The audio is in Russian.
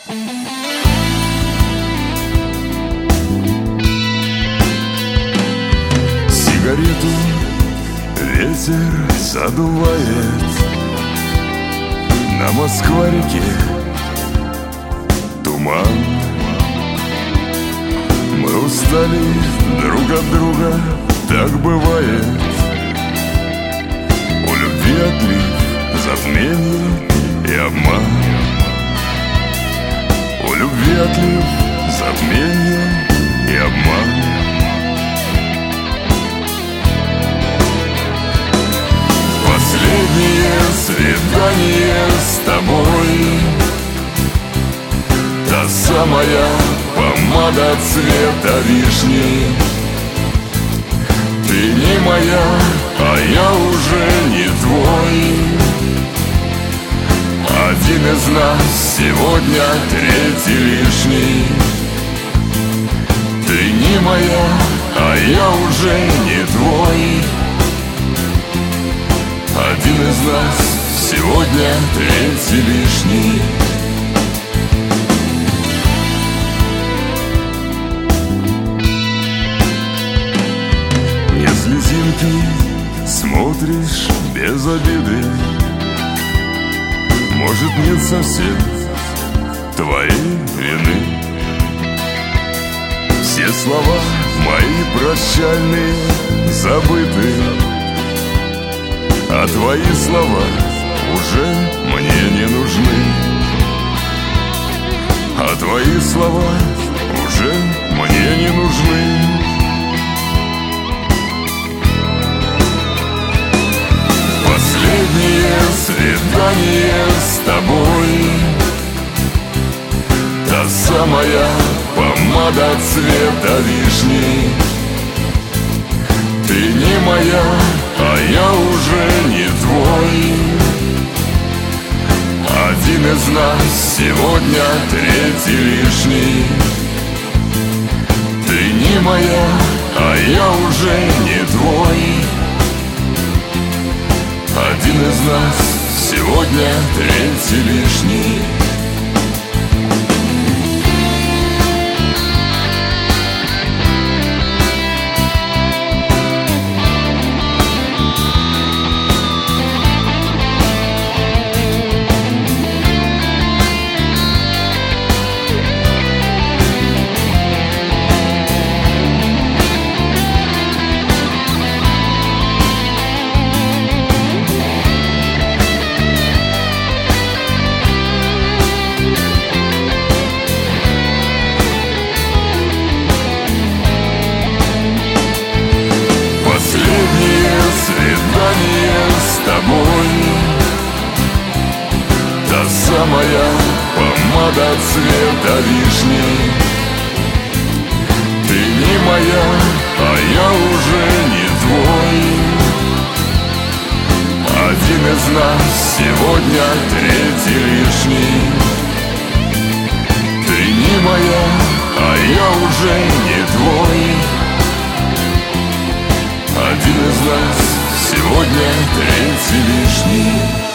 Сигарету ветер задувает, на Москва-реке туман. Мы устали друг от друга, так бывает. У любви отлив, затмение и обман. У любви отлив, затмение и обман. Последнее свидание с тобой, та самая помада цвета вишни. Ты не моя, а я уже не твой. Один из нас сегодня третий лишний. Ты не моя, а я уже не твой. Один из нас сегодня третий лишний. Не слезинки, смотришь без обиды. Может, нет совсем твоей вины. Все слова мои прощальные забыты, а твои слова уже мне не нужны. А твои слова уже мне не нужны. Последнее свидание с тобой, та самая помада цвета вишни. Ты не моя, а я уже не твой. Один из нас сегодня третий лишний. Ты не моя, а я уже не твой. Один из нас сегодня третий лишний. Свидание с тобой, та самая помада цвета вишни. Ты не моя, а я уже не твой. Один из нас сегодня третий лишний. Ты не моя, а я уже не твой. Один из нас сегодня третий лишний.